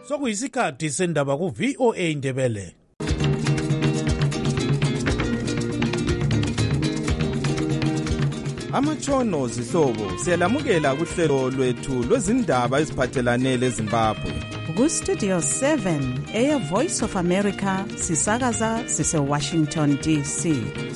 Sokuyisikhathi sendaba ku VOA Indebele. Amatshono zihlobo siyalamukela kuhlelo lwethu lwezindaba eziphathelane leZimbabwe. Ku-Studio 7 Air Voice of America sisakaza sise-Washington DC.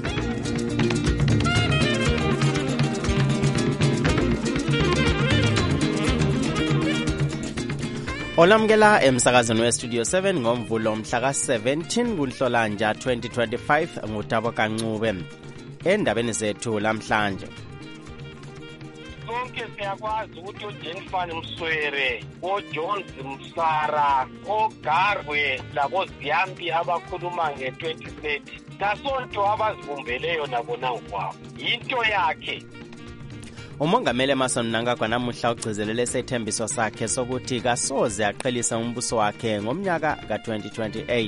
Olamukela emsakazweni we-Studio 7 ngomvulo mhla ka-17 kuNhlolanja 2025 nguThabo Kancube. Endabeni zethu lamhlanje. Sonke siyakwazi ukuthi uJennifer Mswere, oJones Msara, oGarwe laboZiyambi abakhuluma nge-2030 kasonto abazibumbeleyo nabona ngokwabo. Yinto yakhe. Umongameli Emmerson Mnangagwa namuhla ugcizelele isethembiso sakhe sokuthi kasoze aqhelisa umbuso wakhe ngomnyaka ka-2028.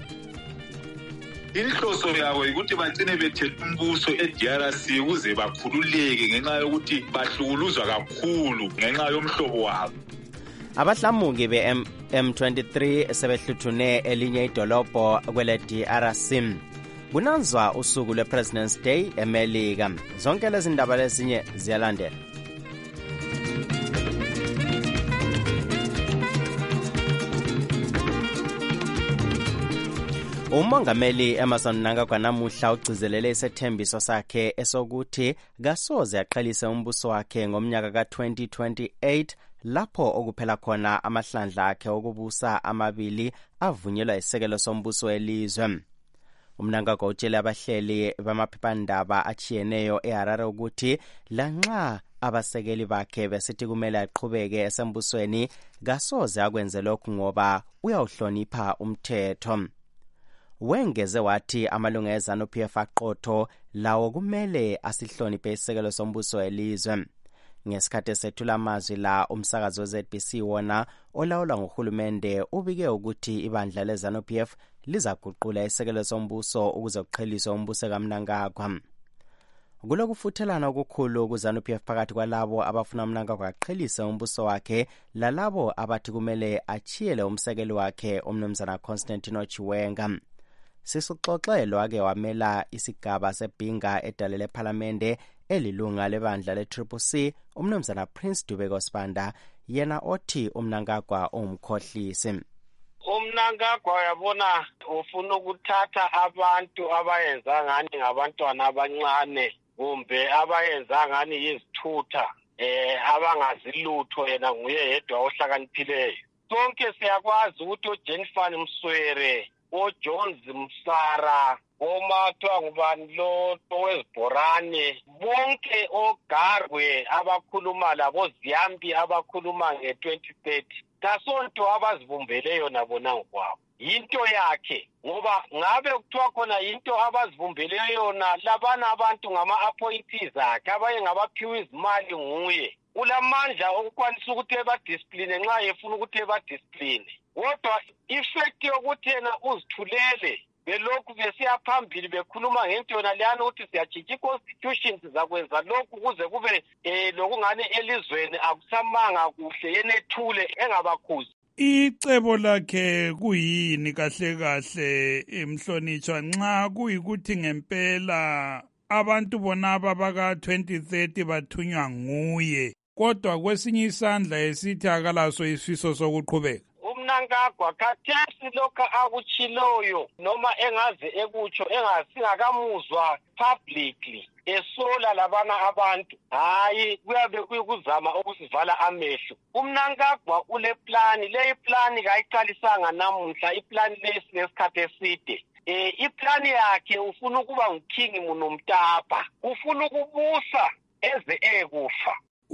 Inhloso yabo ukuthi bagcine bethethe umbuso eDRC ukuze bakhululeke ngenxa yokuthi bahlukuluzwa kakhulu ngenxa yomhlobo wabo. Abahlamuki be-M23 sebehluthune elinye idolobho kwele DRC. Kunanzwa usuku lwe-President's Day eMelika. Zonke lezi ndaba lezinye ziyalandela. Umongameli Emmerson Mnangagwa namuhla ugcizelele isethembiso sakhe esokuthi kasoze aqhelise umbuso wakhe ngomnyaka ka-2028 lapho okuphela khona amahlandla akhe okubusa amabili avunyelwa isekelo sombuso elizwe. Umnangagwa utshele abahleli bamaphephandaba achiyeneyo eHarare ukuthi lanxa abasekeli bakhe besithi kumele aqhubeke esembusweni kasoze akwenze lokhu ngoba uyawuhlonipha umthetho. Wengeze wathi amalunga eZANU-PF aqotho lawo kumele asihloniphe isekelo sombuso elizwe. Ngesikhathi esethula amazwi la umsakazo weZBC wona olawulwa nguhulumende ubike ukuthi ibandla leZANU-PF lizaguqula isekelo sombuso ukuze kuqheliswe umbuso kaMnangagwa. Kulokufuthelana okukhulu kuZANU-PF phakathi kwalabo abafuna uMnangagwa aqhelise umbuso wakhe lalabo abathi kumele achiyele umsekeli wakhe umnumzana Constantino Chiwenga. Sisuxoxelo ake wamela isigaba sebhinga edalele ephalamende elilunga lebandla le-CCC umnumzana Prince Dubeko Sibanda yena othi uMnangagwa umkhohlisi. UMnangagwa yabona ufuna ukuthatha abantu abayenza ngani ngabantwana abancane kumbe abayenza ngani yizithutha abangazilutho yena nguye yedwa ohlakaniphileyo. Sonke siyakwazi ukuthi uJennifer Mswere, oJones Msara, omathwa ngubani lo wezibhorane, bonke oGarwe abakhuluma laboZiyambi abakhuluma nge-2030 kasonto abazibumbeleyo nabona ngokwabo. Yinto yakhe ngoba ngabe kuthiwa khona yinto abazibumbeleyo yona labana abantu ngama-appointees akhe abanye ngabaphiwe izimali nguye. Ulamandla okukwanisa ukuthi ebadiscipline nxa efuna ukuthi ebadiscipline. Kodwa ifect yokuthi yena uzithulele belokhu besiya phambili bekhuluma ngento yona leyana ukuthi siyatshintsha i-constitution sizakwenza lokhu kuze kube lokungane elizweni akusamanga kuhle yenethule engabakhuzi. Icebo lakhe kuyini kahle kahle emhlonitshwa nxa kuyikuthi ngempela abantu bonaba baka 2030 bathunywa nguye kodwa kwesinye isandla esithi akalaso isifiso sokuqhubeka? UMnangagwa khathesi lokho akutshiloyo noma engaze ekutsho engasingakamuzwa publicly esola labana abantu hayi kuyabe kuyikuzama ukusivala amehlo. UMnangagwa ule plan, le plan kayiqalisanga namuhla, iplani lesikhathi eside. Iplani yakhe ufuna ukuba nguking munomtapa, ufuna ukubusa eze ekufa.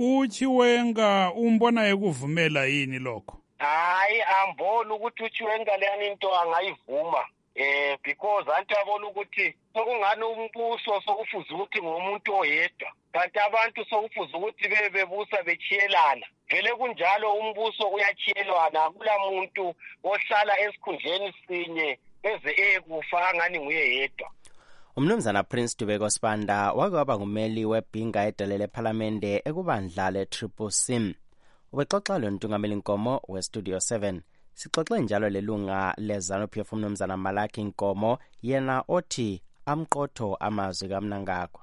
uChiwenga umbona ekuvumela yini lokho? Hayi ambona ukuthi uChiwenga leyani into angayivuma because anti abona ukuthi sokungani umbuso sokufuza ukuthi ngomuntu oyedwa kanti abantu sokufuza ukuthi bebusa bechiyelana. Vele kunjalo umbuso uyachiyelwana, akula muntu ohlala esikhundleni sinye eze ekufa ngani nguye yedwa. Umnumzana Prince Dubeko Sibanda wake waba ngumeli webhinga edalele ephalamende ekubandla le-CCC. Ubexoxa lo ntungameli Nkomo we-Studio 7. Sixoxe njalo lelunga leZANU-PF uMnumzana Malaki Nkomo yena othi amqotho amazwi kaMnangagwa.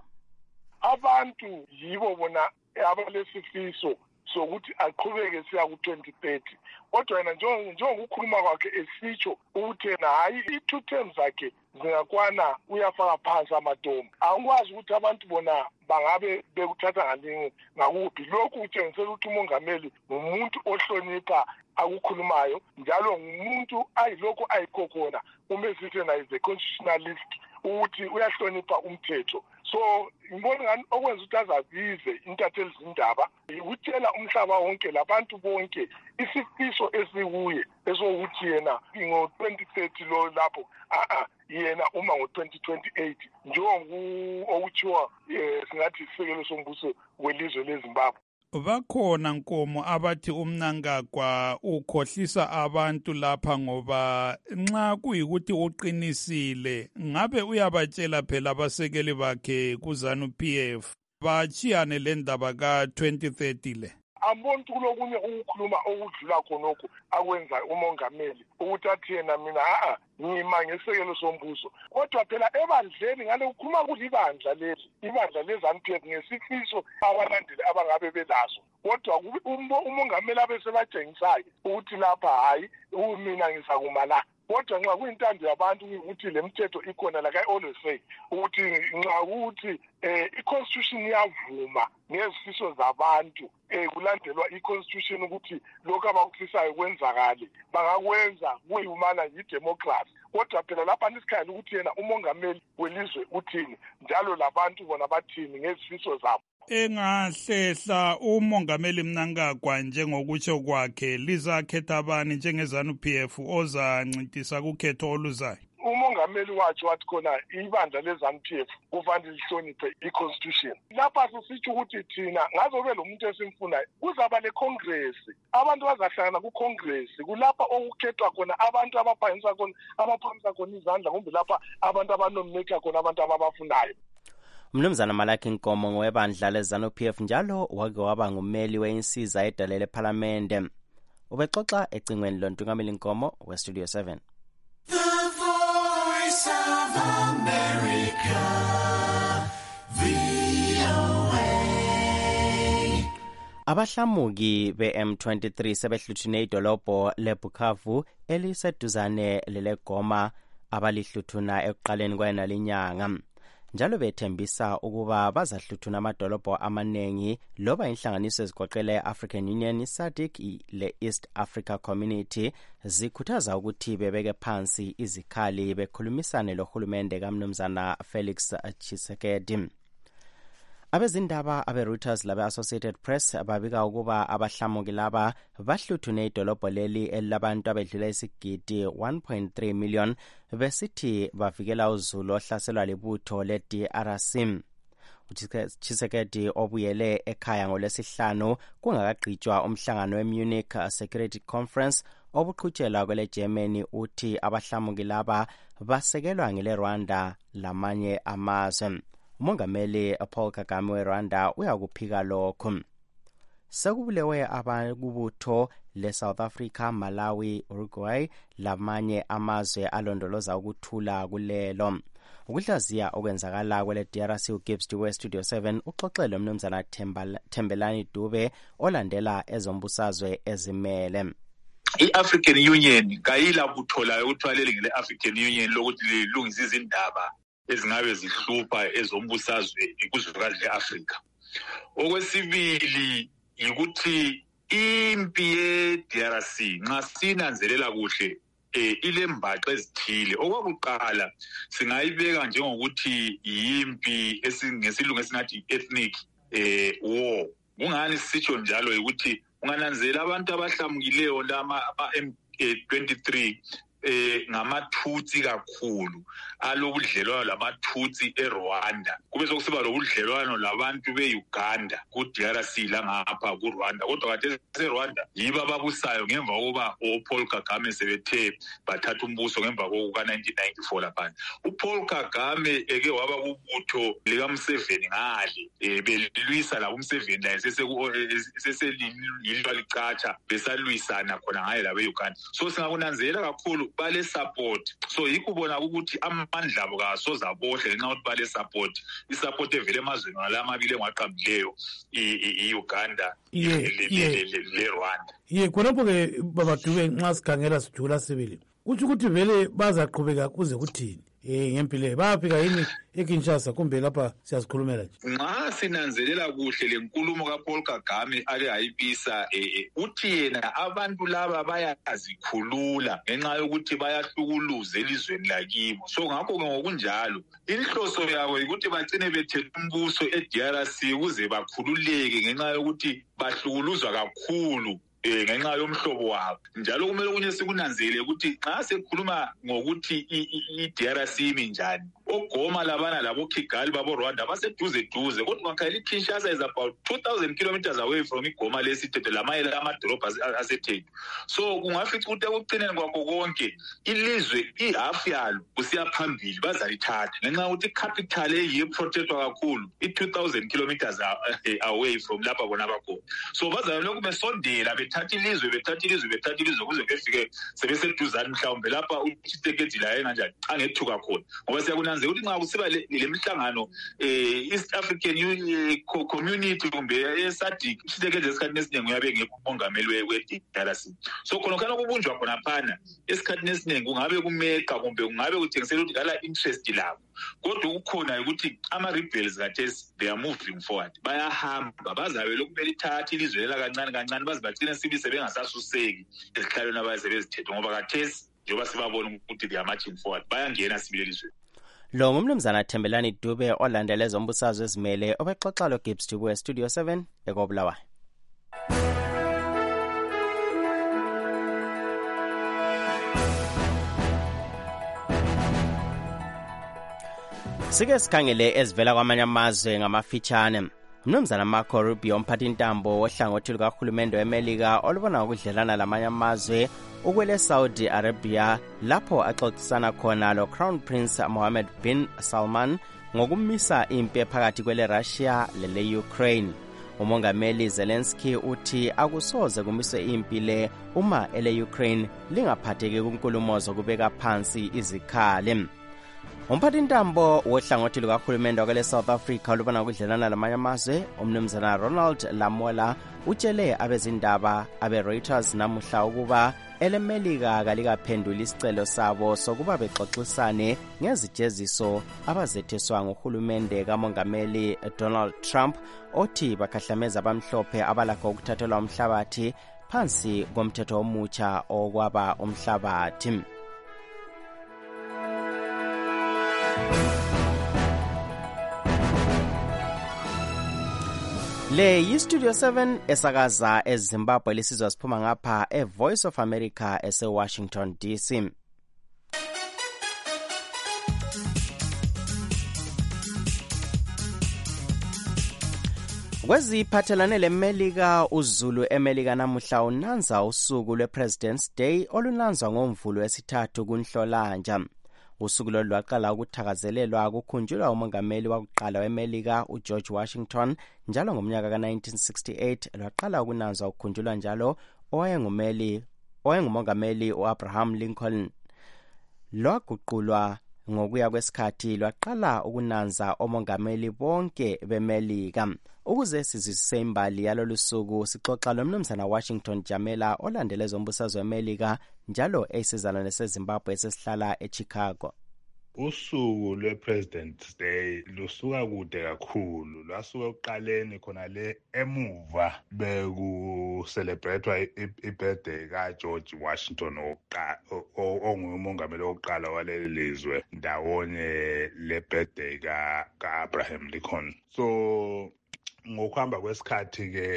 Abantu yibo bona abalesifiso sokuthi aqhubeke siya ku-2030 kodwa yena njengokukhuluma kwakhe esitsho ukuthi yena hayi i-2 terms zakhe zingakwana uyafaka phansi amadomo. Angikwazi ukuthi abantu bona bangabe bekuthatha ngakuphi. Lokhu kutshengisela ukuthi umongameli ngumuntu ohlonipha akukhulumayo njalo ngumuntu ayilokho ayikhokhona uma sithi yena is a constitutionalist ukuthi uyahlonipha umthetho. So ngibona ngani okwenza ukuthi azabize intatheli zindaba ukutshela umhlaba wonke labantu bonke isifiso esikuye esokuthi yena ngo-2030 lo lapho yena uma ngo-2028 njengoku okuthiwa singathi isekelo sombuso welizwe leZimbabwe. Bakhona Nkomo abathi uMnangagwa ukhohlisa abantu lapha ngoba nxa kuyikuthi uqinisile ngabe uyabatshela phela abasekeli bakhe kuZANU-PF bachiyane le ndaba ka-2030 le. Amboni ukuthi kulokunye ukukhuluma okudlula khonokho akwenza umongameli ukuthi athi yena mina ngima ngesekelo sombuso kodwa phela ebandleni ngale ukhuluma kulibandla leli ibandla leZANU-PF ngesifiso abalandeli abangabe belazo kodwa umongameli abesebatshengisayo ukuthi lapha hayi mina ngisakuma la kodwa nxa kuyintando yabantu ukuthi le mithetho ikhona like I always say ukuthi nxa ukuthi i-constitution iyavuma ngezifiso zabantu kulandelwa i-constitution ukuthi lokho abakufisayo kwenzakale bangakwenza kuyimana yi-democracy kodwa phela lapha nisikhayela ukuthi yena umongameli welizwe uthini njalo labantu bona bathini ngezifiso zabo. Engahlehla umongameli Mnangagwa njengokutsho kwakhe lizakhetha abani njengeZANU-PF ozancintisa kukhetho oluzayo. Umongameli wathi khona ibandla leZANU-PF kufanele lihloniphe i-constitution. Lapha sisitsho ukuthi thina ngazobe lo muntu esimfunayo kuzaba le-congress abantu bazahlangana ku-congress kulapha okukhethwa khona abantu abaphamisa khona izandla kumbe lapha abantu abanominate khona abantu ababafunayo. Mnumzana Malaki Nkomo ngowebandla leZANU-PF njalo wake waba ngumeli weinsiza edalele ePhalamende. Ubexoxa ecingweni loNtungameli Nkomo weStudio 7. The Voice of America, VOA. Abahlamuki be-M23 sebehluthune idolobho leBukavu eliseduzane leleGoma abalihluthuna ekuqaleni kwayonalinyanga. Njalo bethembisa ukuba bazahluthuna amadolobho amanengi loba inhlanganiso ezigoqela e-African Union, SADC le-East Africa Community zikhuthaza ukuthi bebeke phansi izikhali bekhulumisane lohulumende kaMnumzana Felix Tshisekedi. Abezindaba abe-Reuters labe-Associated Press babika ukuba abahlamuki laba bahluthune idolobho leli elabantu abedlula isigidi 1.3 million besithi bavikela uzulu ohlaselwa libutho le-DRC. uTshisekedi obuyele ekhaya ngolwesihlanu kungakagqitshwa umhlangano we-Munich Security Conference obuqhutshelwa kwele-Germany uthi abahlamuki laba basekelwa ngele-Rwanda lamanye amazwe. Umongameli Paul Kagame weRwanda uyakuphika lokho. Sekubulewe abakubutho le-South Africa, Malawi, Uruguay lamanye amazwe alondoloza ukuthula kulelo. Ukuhlaziya okwenzakala kwele-DRC uGibbs we-Studio 7 uxoxele uMnumzana Thembelani Dube olandela ezombusazwe ezimele. I-African Union kayila butholayo ukuthwalele ngele-African Union lokuthi lilungise izindaba ezingabe zihlupha ezombusazwe kuzwekazi le-Afrika. Okwesibili yikuthi impi ye-DRC nxa sinanzelela kuhle ilembaxa ezithile. Okwakuqala singayibeka njengokuthi yimpi ngesilungu esingathi ethnic war. Kungani sisitsho njalo ukuthi ungananzela abantu abahlamukileyo lama ama-M23 ngamaTutsi kakhulu alobudlelwano lamaTutsi eRwanda kube sokusiba lobudlelwano labantu beUganda ku-DRC langapha kuRwanda kodwa kade eRwanda yibo ababusayo ngemva kokuba uPaul Kagame sebethe bathatha umbuso ngemva kokuka-1994 laphana. uPaul Kagame eke waba kubutho likaMseveni ngale belilwisa la uMseveni la seselilwa licatsha besalwisana khona ngaye labe-Uganda. So singakunanzelela kakhulu bale support, so yikho bona ukuthi amandla abo kasoze abohle ngenxa yokuthi bale support, isupport evele emazweni ngalamabili engaqambileyo i-Uganda le-Rwanda. Khonapho-ke babadube nxa sikhangela sijula sibili kutsho ukuthi vele bazaqhubeka kuze kuthini ngempilo bayafika yini eKinshasa kumbe lapha siyazikhulumela nje? Nxa sinanzelela kuhle le nkulumo kaPaul Kagame ake ayibisa uthi yena abantu laba bayazikhulula ngenxa yokuthi bayahlukuluza elizweni lakibo. So ngakho-ke ngokunjalo inhloso yabo ukuthi bagcine bethethe umbuso eDRC ukuze bakhululeke ngenxa yokuthi bahlukuluzwa kakhulu ngenxa yomhlobo wabo. Njalo kumele kunye sikunanzele ukuthi nxa sekhuluma ngokuthi i-DRC minjani, oGoma labana labo Kigali babo Rwanda baseduze kodwa ngakhayela iKinshasa is about 2,000 kilometers away from iGoma lesithethe lamayela amadolobha aseTheku. So kungafica ukuthi ekucineni kwakho konke ilizwe ihalf yalo kusiya phambili bazalithatha ngenxa ukuthi icapital eyiprotectwa kakhulu i-2,000 kilometers away from lapha bona bakhona. So bazalokhu besondela bethatha ilizwe kuze kufike sebeseduzane mhlawumbe lapha uThixekedi la enganjani angethuka khona. Ngoba siyakunanzela ukuthi nxa kusiba le mihlangano East African Community kumbe eSADC uThixekedi esikhathini esiningi uyabe ngekho umongameli we-DRC. So khona kubunjwa khona phana esikhathini esiningi kungabe kumeqa kumbe kungabe kuthengisela ukuthi kala interest labo. Kodwa ukukhona ukuthi ama-rebels kathesi they are moving forward, bayahamba bazabe lokhu belithatha ilizwe lela kancane baze bagcine sibili sebengasasuseki ezihlalweni abaze bezithethe ngoba kathesi njengoba sibabona ukuthi they are marching forward bayangena sibili elizweni. Lo ngumnumzana Thembelani Dube olandela ezombusazwe ezimele obexoxa lo Gibbs Dube Studio 7 eKobulawayo. Sike sikhangele ezivela kwamanye amazwe ngamafitshane. Mnumzana Marco Rubio umphathintambo wohlangothi lukahulumende weMelika olubona ukudlelana lamanye amazwe ukwele Saudi Arabia lapho axoxisana khona lo Crown Prince Mohammed bin Salman ngokumisa impi phakathi kwele Russia lele Ukraine. Umongameli Zelensky uthi akusoze kumiswe impi le uma ele Ukraine lingaphatheki kunkulumo zokubeka phansi izikhali. Umphathintambo wohlangothi lukahulumende wakwele South Africa olubona ukudlelana lamanye amazwe umnumzana Ronald Lamola utshele abezindaba abe-Reuters namuhla ukuba eleMelika kalikaphendula isicelo sabo sokuba bexoxisane ngezijeziso abazetheswa nguhulumende kamongameli Donald Trump othi bakhahlameza abamhlophe abalakho ukuthathelwa umhlabathi phansi komthetho omutsha okwaba umhlabathi. Le yi-Studio 7 esakaza eZimbabwe lisizwa siphuma ngapha eVoice of America ese-Washington DC. Kweziphathelane leMelika, uZulu eMelika namuhla unanza usuku lwe-President's Day olunanzwa ngoMvulo wesithathu kuNhlolanja. Usuku lolu lwaqala ukuthakazelelwa kukhunjulwa umongameli wakuqala weMelika uGeorge Washington njalo ngomnyaka ka-1968 lwaqala ukunanzwa ukukhunjulwa njalo owayengumongameli uAbraham Lincoln. Lwaguqulwa ngokuya kwesikhathi lwaqala ukunanza omongameli bonke beMelika. Ukuze sizwisise imbali yalolu suku sixoxa lomnumzana Washington Jamela olandela ezombusazwe weMelika njalo esizalwane seZimbabwe esesihlala eChicago. Usuku lwe-President's Day lusuka kude kakhulu, lwasuka ekuqaleni khona le emuva beku-celebratewa i-birthday kaGeorge Washington ongumongameli wokuqala waleli lizwe ndawonye le-birthday ka-Abraham Lincoln. So ngokuhamba kwesikhathi-ke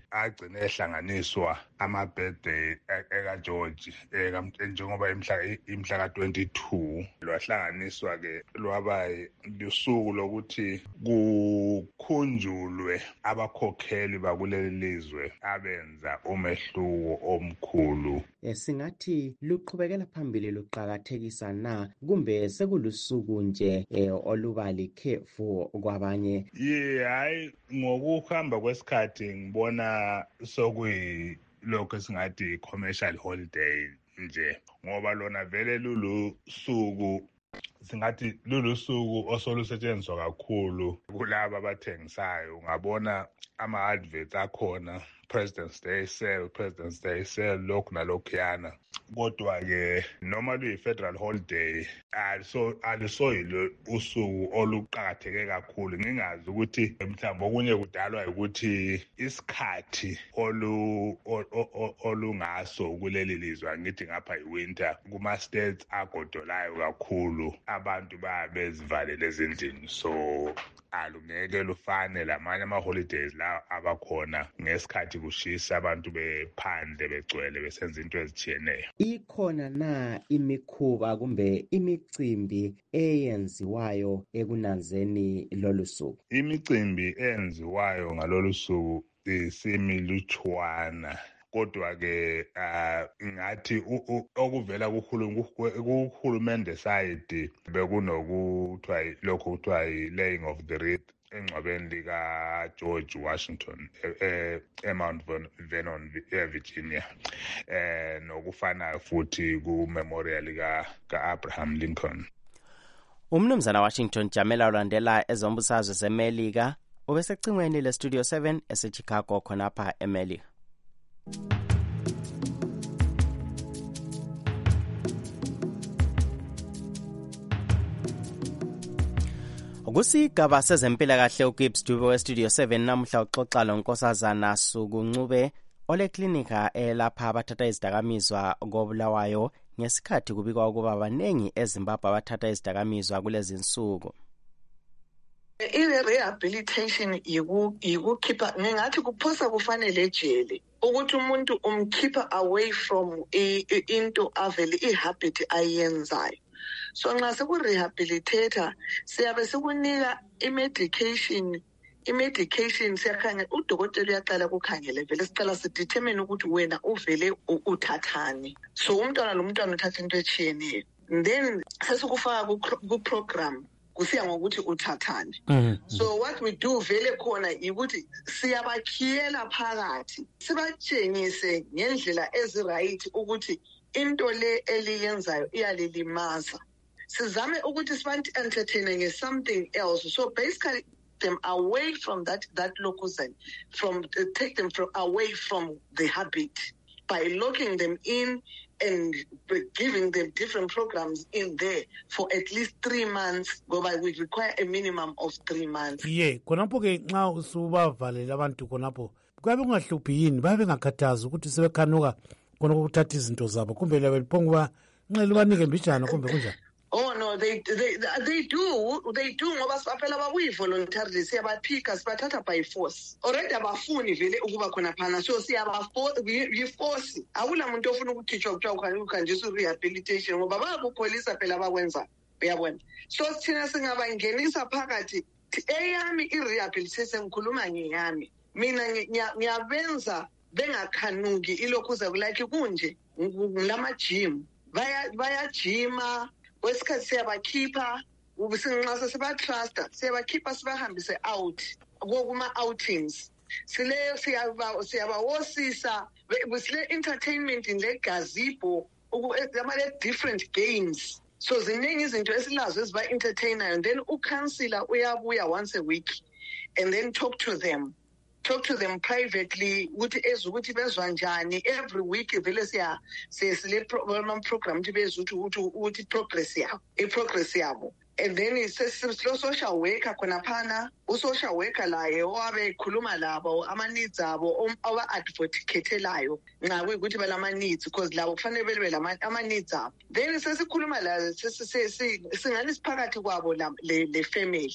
agcine ehlanganiswa ama-birthday eka-George njengoba imhla ka-22 lwahlanganiswa-ke lwaba lusuku lokuthi kukhunjulwe abakhokheli bakuleli lizwe abenza umehluko omkhulu. Singathi luqhubekela phambili luqakathekisa na kumbe sekulusuku nje oluba likhefu kwabanye? Hayi, ngokuhamba kwesikhathi ngibona sokuyilokho esingathi commercial holiday nje, ngoba lona vele lulusuku singathi lulusuku osolusetshenziswa kakhulu kulabo abathengisayo. Ungabona ama-adverts akhona, President's Day sale, lokhu nalokhuyana. Kodwa-ke noma luyi-federal holiday alisoyilo usuku oluqakatheke kakhulu. Ngingazi ukuthi mhlawumbe okunye kudalwa ukuthi isikhathi olungaso kuleli lizwe, ngithi ngapha i-winter, kuma-states agodolayo kakhulu abantu babezivalele ezindlini, so alungeke lufane lamanye ama-holidays la abakhona ngesikhathi kushisa abantu bephandle begcwele besenza into ezitshiyeneyo. Ikhona na imikhuba kumbe imicimbi eyenziwayo ekunanzeni lolu suku? Imicimbi eyenziwayo ngalolu suku isimilutshwana, kodwa-ke ngathi okuvela kuhulumende side bekunokuthiwa lokho kuthiwa yi-laying of the wreath engcwabeni lika-George Washington eMount Vernon, eVirginia, nokufanayo futhi ku-memorial ka-Abraham Lincoln. Umnumzana Washington Jamela ulandela ezombusazwe zeMelika ubesecingweni le-Studio 7 eseChicago khonapha eMelika. Kusigaba sezempilakahle uGibbs Dube weStudio 7 namuhla uxoxa lonkosazana Suku Ncube oleklinika elapha abathatha izidakamizwa koBulawayo ngesikhathi kubikwa ukuba abanengi eZimbabwe abathatha izidakamizwa kulezi insuku. I-rehabilitation yikukhipha, ngingathi kuphosa kufanele ejele ukuthi umuntu umkhipha away from into avele ihabit ayenzayo. So nxa sekurehabilitator siyabe sikunika imedication siyakhangela, udokotela uyaqala kukhangele vele siqala sidetermine ukuthi wena uvele uthathani. So umntwana uthatha into etshiyeneyo, then sesikufaka ku-program kusiya ngokuthi uthathani. So what we do vele khona ukuthi siyabakhiyela phakathi sibatshengise ngendlela eziright ukuthi into le eliyenzayo iyalilimaza. Sizame ukuthi sibantu-entertaine nge-something else. So basically them away from that locusm, take them away from the habit by locking them in and giving them different programs in there for at least 3 months, ngoba we require a minimum of 3 months. Khonapho ke nxa usubavalele abantu khonapho kuyabe kungahluphi yini, babe ngakhathazi ukuthi sebekhanuka khona ukuthatha izinto zabo kumbe lebe liphonguba nxa libanike mbijana kumbe kunjani? Oh no, they do ngoba sibaphela bakuyi-voluntarily siyabaphika sibathatha by force. Already abafuni vele ukuba khona phana, so siyabaforce. Akula muntu ofuna ukukhitshwa kuthiwa ukhanjiswa i-rehabilitation ngoba bayakupholisa phela abakwenza, uyabona. So thina singabangenisa phakathi eyami i-rehabilitation, ngikhuluma ngeyami mina ngiyabenza bengakhanuki ilokhuza like kunje ngilama-gym bayajima kwesikhathi siyabakhipha nxa sibatrusta siyabakhipha sibahambise out kuma-outings. Sileyo siyabawosisa sile-entertainment le-gazebo ama-different games. So ziningi izinto esilazo eziba-entertainayo, and then ukhansila uyabuya once a week and then talk to them privately ukuthi bezwa njani. Every week vele sile program ukuthi bezwe ukuthi progress yabo. And then social worker khona phana, u-social worker laye owabe ekhuluma labo ama-needs abo aba-advocatelayo nxa kuyikuthi balama-needs, because labo kufanele bebe ama-needs abo. Then sesikhuluma layo singani siphakathi kwabo le family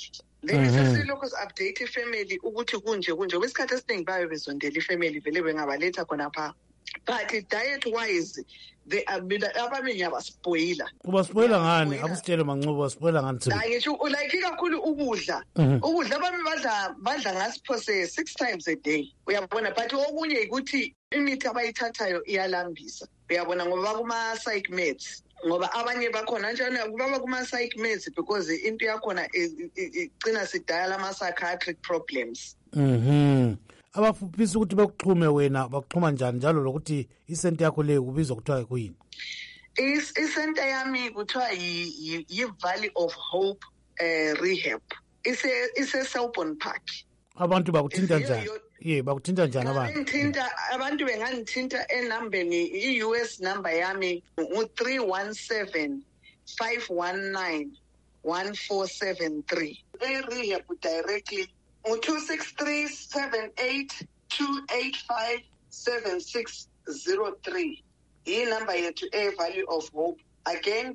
then sesilokhu si-update ifamily ukuthi kunje kwesikhathi esiningi bayo bezondela ifamily vele bengabaletha khonapha, but diet wise abanye ngiyabaspoila. Ubaspoila ngani? Akusitshele Mancubo, baspoila ngani? Ngisho like kakhulu ukudla abanye badla ngasiphose 6 times a day, uyabona, but okunye ukuthi imithi abayithathayo iyalambisa, uyabona, ngoba kuma psych meds, ngoba abanye bakhona njalo kubaba kuma psych meds because into yakhona igcina sidayala ama psychiatric problems. Abafuphisa ukuthi bekuxhume wena bakuxhuma njani njalo lokuthi isente yakho leyo kubizwa kuthiwa kuyini? Isente yami kuthiwa yi-Valley of Hope Rehab. Ise-Selborne Park. Abantu bakuthinta njani? Bakuthinta njani abantu? Abantu bengangithinta enambeni, i-US number yami ngu-317 519 1473. E-rehab directly 263-78-285-7603. Number yethu Valley of Hope. Again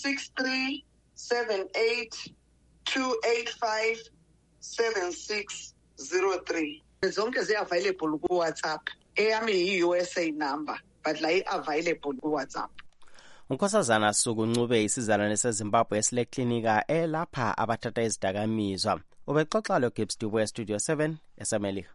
263-78-285-7603. Zonke zi-available ku-WhatsApp. Eyami yi-USA number, but la i-available ku-WhatsApp. uNkosazana Suku Ncube isizalwane seZimbabwe esileklinika elapha abathatha izidakamizwa. Ubexoxa lo Gibbs Dubois Studio 7 eSamelika.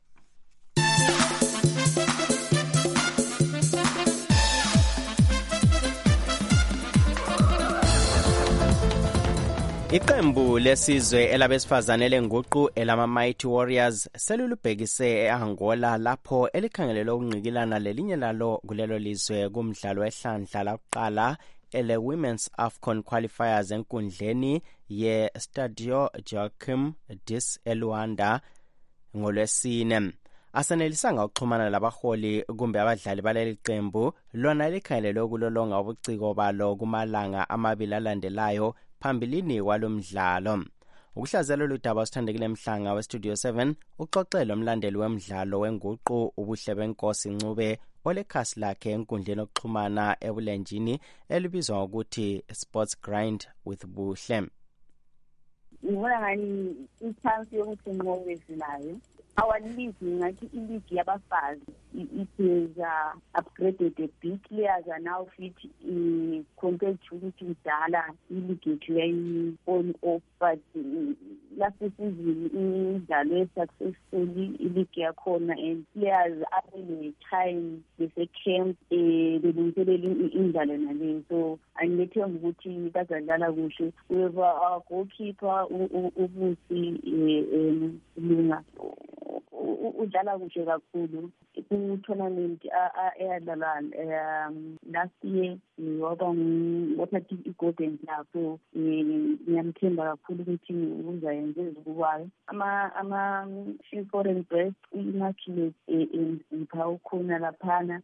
Iqembu lesizwe elabesifazane lenguqu elama Mighty Warriors selulubhekise eAngola lapho elikhangelele ukunqikilana lelinye lalo kulelo lizwe kumdlalo wehlandla lakuqala ele Women's AFCON qualifiers enkundleni ye Stadio Joaquim Dias eLuanda ngolwesine. Asenelisanga ukuxhumana labaholi kumbe abadlali baleli qembu lona likhangelele ukulolonga ubuciko balo kumalanga amabili alandelayo phambilini kwalomdlalo. Ukuhlazela ludaba sithandekile Mhlanga weStudio 7 uxoxela umlandeli wemidlalo wenguqu ubuhle benkosi Ncube olekhasi lakhe enkundleni okuxhumana ebulenjini elibizwa ngokuthi Sports Grind with Buhle. Ngibona ngani i-chance yokuthi Ncube silayo. Our league, ngathi i-league yabafazi, it is upgraded a bit. Players are now fit compared to ukuthi kudala i-league yethu yayi-on off, but last season idlalwe successfully i-league yakhona, and players abene-time bese-camp belungiselela indlalo naleyo. So angilethemba ukuthi bazadlala kuhle. We have our goalkeeper ubusi Lunga udlala kuhle kakhulu ku-tournament eyadlala last year wathatha i-golden glove. So ngiyamthemba kakhulu ukuthi uzayenza ezikubayo. Ama-few foreign breast i-immaculate Mpha ukhona laphana,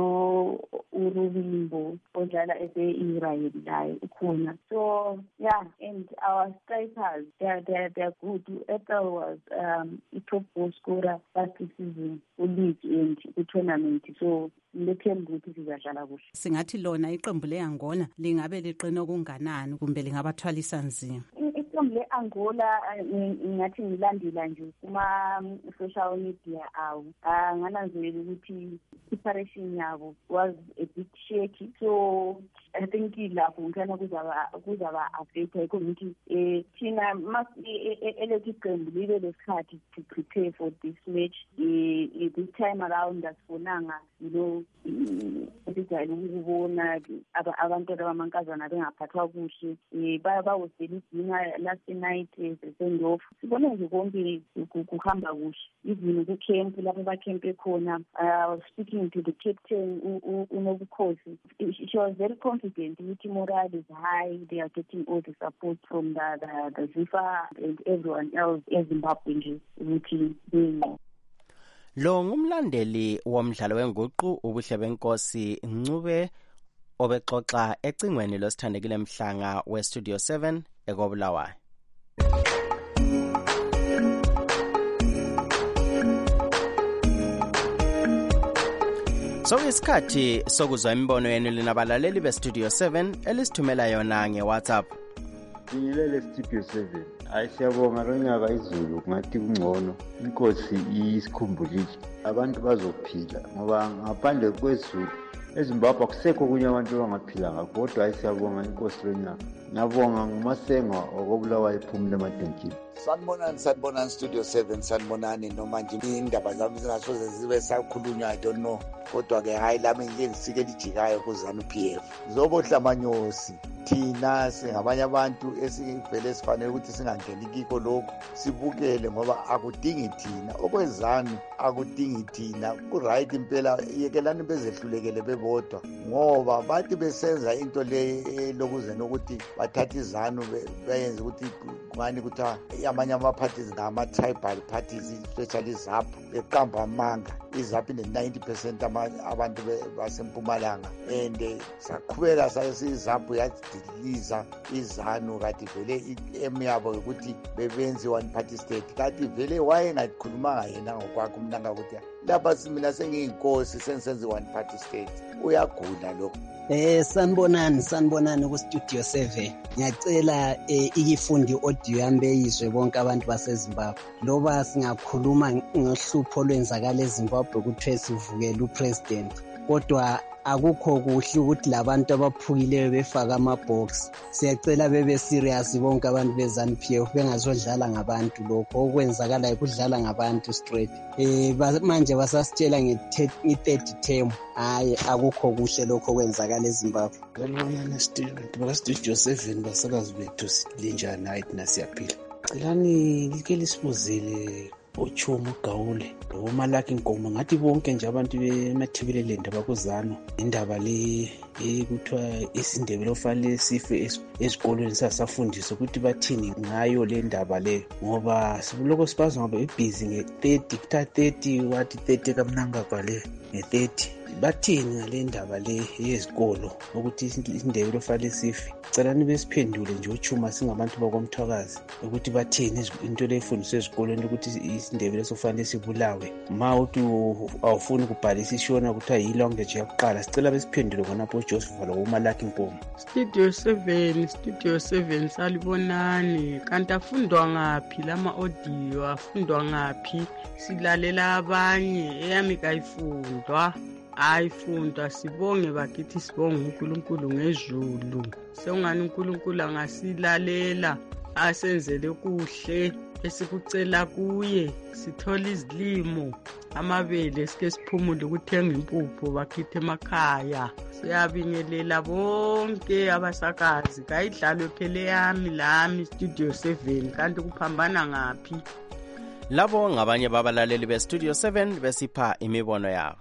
uRubimbo odlala ese-Israel layo ukhona. So yeah, and our strikers they're good. Ethel was top goal scorer last season ku-league and ku-tournament. So lethemba ukuthi sizadlala kuhle. Singathi lona iqembu leAngola lingabe liqina okunganani kumbe lingabathwalisa nzima? Iqembu leAngola ngathi ngilandela nje kuma social media awu ngananzelela ukuthi preparation yabo was a bit shaky. So I think lapho ngithana kuzaba affect ukuthi thina elethi iqembu libe lesikhathi to prepare for this match. This time around asifonanga esijayele ukubona abantu abamankazana bengaphathwa kuhle, bawusela idina last night sendoff. Sibone nje konke kuhamba kuhle, even ku-camp lapho bakhempe khona. I was speaking to the captain uNobukhosi. She was very confident ukuthi morale is high. They are getting all the support from the FIFA and everyone else eZimbabwe nje ukuthi Lo ngumlandeli womdlalo wenguqu ubuhle benkosi Ncube obexoxa ecingweni losithandekile Mhlanga weStudio 7 eKobulawayo. So isikhathi sokuzwa imibono yenu linabalaleli beStudio 7 elisithumela yona ngeWhatsApp. Ngilele Studio 7. Hayi siyabonga lo nyaka izulu ngathi kungcono. Inkosi isikhumbulile abantu bazophila ngoba ngaphandle kwezulu eZimbabwe akusekho kunye abantu abangaphilanga kodwa hayi siyabonga inkosi lo nyaka. Ngiyabonga nguMasenga okobulawayo ephumule emadontsini. Sanibonani Studio 7 sanibonani noma nje indaba zami zingasoze zibe sakhulunywa I don't know kodwa ke hayi lami ngisike lijikayo kuzana uPF zobohlamanyosi thina singabanye abantu esivele sifanele ukuthi singangeni kiko lokho sibukele ngoba akudingi thina okwezanu akudingi thina ku right impela yekelani bezehlulekele bebodwa ngoba bathi besenza into le lokuzena ukuthi bathatha izanu beyenze ukuthi ngani kuthiwa amanye ama-parties ngama-tribal parties especially ZAP beqamba amanga iZAP ine-90% abantu basempumalanga and saqhubeka sayesiZAP yadiliza izanu kati vele i-aim yabo yokuthi bebenze one party state kati vele wayengakhulumanga yena ngokwakho umnanga ukuthi lapha mina sengiyinkosi sengisenze one party state uyagula lokho. Sanibonani ku Studio 7. Ngiyacela ikifundi audio yami beyizwe bonke abantu baseZimbabwe. Loba singakhuluma ngohlupho lwenzakala eZimbabwe ukuthi sivukele upresident. Kodwa akukho kuhle ukuthi labantu abaphukileyo befaka amabox. Siyacela bebe serious bonke abantu beZANU-PF bengazodlala ngabantu lokho okwenzakala ukudlala ngabantu straight. Manje basasitshela nge-third term. Hayi akukho kuhle lokho okwenzakala eZimbabwe. Ngibona Studio 7 basakazi bethu linjani hayi thina siyaphila. Celani like lisibuzele uChumo Gawule noMalaki Nkomo ngathi bonke nje abantu bemathibelelende bakuzano indaba le ekuthiwa isindebele ofanele sife ezikolweni sasafundiswa ukuthi bathini ngayo le ndaba le ngoba sibuloko sibaza ngoba ibhizi nge-30 kuthiwa 30 wathi 30 kaMnangagwa le nge-30 bathini ngale ndaba le yezikolo ukuthi isindebele ofanele sife. Celani besiphendule nje uChuma singabantu bakwamthwakazi ukuthi bathini into le efundiswa ezikolweni ukuthi isindebele sofanele sibulawe ma uthi awufuni ukubhalisa ishona kuthiwa yi-language yakuqala. Sicela besiphendule khonapho uJoseph lo uMalaki Nkomo. Studio 7 salibonani kanti afundwa ngaphi lama audio afundwa ngaphi silalela abanye eyami kayifundwa ayifundwa sibonge bakithi sibonge uNkulunkulu ngezulu sengani uNkulunkulu angasilalela asenzele kuhle esikucela kuye sithola izilimo amabele sike siphumule ukuthenga impuphu bakithi emakhaya. Siyabingelela bonke abasakazi kayidlalwe phele yami lami Studio 7 kanti kuphambana ngaphi. Labo ngabanye babalaleli beStudio 7 besipha imibono yabo.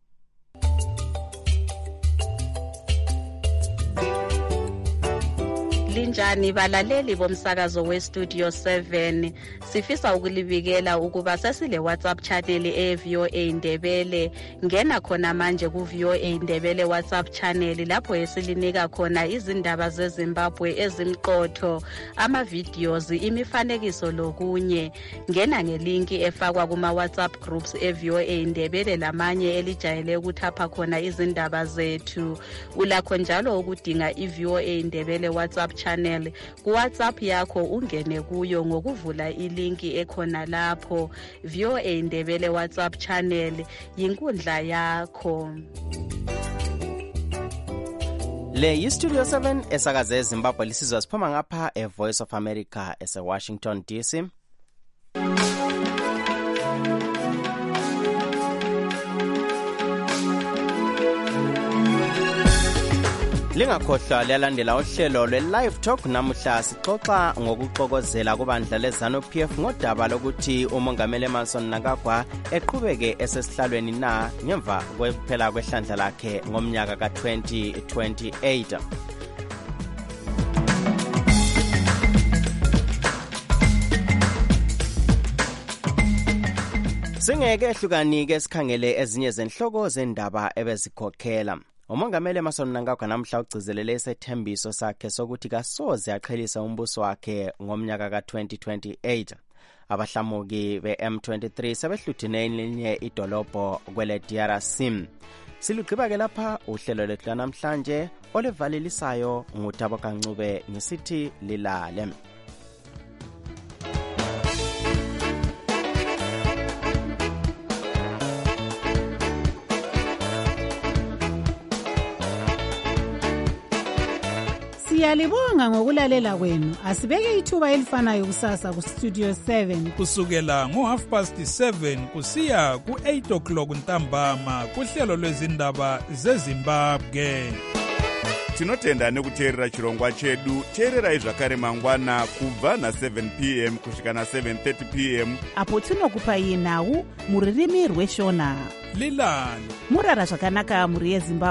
Linjani balaleli bomsakazo weStudio 7 sifisa ukulibikela ukuba sesile WhatsApp channel eVOA Indebele. Ngena khona manje kuVOA Indebele WhatsApp channel lapho esilinika khona izindaba zeZimbabwe ezimqotho, ama videos, imifanekiso lokunye. Ngena ngelinki efakwa kuma WhatsApp groups eVOA Indebele lamanye elijayele ukuthapha khona izindaba zethu. Ulakho njalo ukudinga iVOA Indebele WhatsApp channel ku WhatsApp yakho ungene kuyo ngokuvula ilinki ekhona lapho. VOA Indebele WhatsApp channel yinkundla yakho. Le yiStudio 7 esakaze eZimbabwe lisizwa siphuma ngapha eVoice of America eseWashington DC. Lingakhohlwa liyalandela uhlelo lwe-Live Talk namuhla sixoxa ngokuxokozela kubandla leZANU-PF ngodaba lokuthi umongameli Emmerson Mnangagwa eqhubeke esesihlalweni na ngemva kwekuphela kwehlandla lakhe ngomnyaka ka-2028. Singeke ehlukanike sikhangele ezinye zenhloko zendaba ebezikhokhela. Umongameli Emmerson Mnangagwa namhla ugcizelele isethembiso sakhe sokuthi kasoze aqhelise umbuso wakhe ngomnyaka ka-2028. Abahlamuki be-M23 sebehluthine elinye idolobho kwele DRC. Silugqiba ke lapha uhlelo lethu namhlanje olivalelisayo nguThabo Kancube ngisithi lilale. Siyalibonga ngokulalela kwenu. Asibeke ithuba elifanayo kusasa ku Studio 7 kusukela ngo7:30 kusiya ku8 o'clock ntambama kuhlelo lwezindaba zeZimbabwe. Tinotenda nekuteerera chirongwa chedu. Teererai zvakare mangwana kubva na7 p.m. kusvika na7:30 p.m. apo tinokupai nhau muririmi rweshona. Lilani murara zvakanaka muri yeZimbabwe.